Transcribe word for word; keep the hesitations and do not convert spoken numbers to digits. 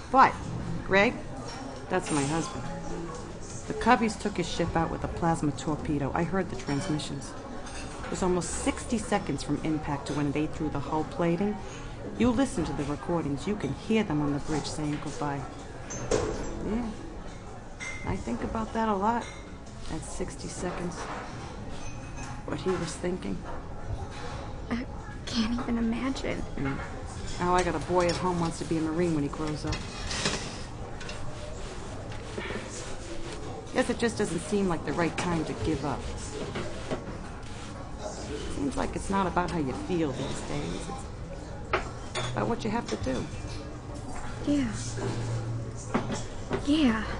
What? Greg? That's my husband. The Cubbies took his ship out with a plasma torpedo. I heard the transmissions. It was almost sixty seconds from impact to when it ate through the hull plating. You listen to the recordings. You can hear them on the bridge saying goodbye. Yeah. I think about that a lot. That sixty seconds. What he was thinking. I can't even imagine. Mm. Now I got a boy at home who wants to be a Marine when he grows up. Guess it just doesn't seem like the right time to give up. Seems like it's not about how you feel these days. It's about what you have to do. Yeah. Yeah.